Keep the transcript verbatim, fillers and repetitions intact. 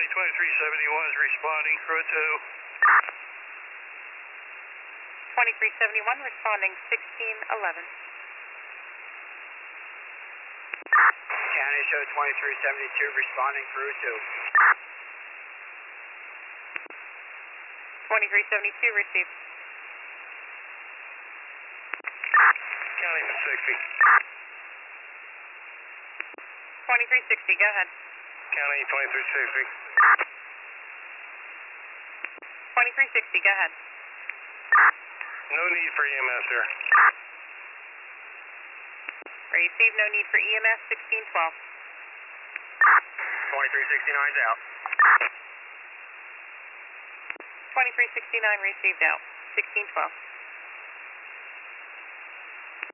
County twenty-three seventy-one is responding, crew two. twenty-three seventy-one responding sixteen eleven. County show twenty-three seventy-two responding, crew two. twenty-three seventy-two received. County sixty. twenty-three sixty, go ahead. County twenty-three sixty. twenty-three sixty, go ahead. No need for E M S, sir. Received, no need for E M S, sixteen twelve. twenty-three sixty-nine's out. twenty-three sixty-nine received out, sixteen twelve.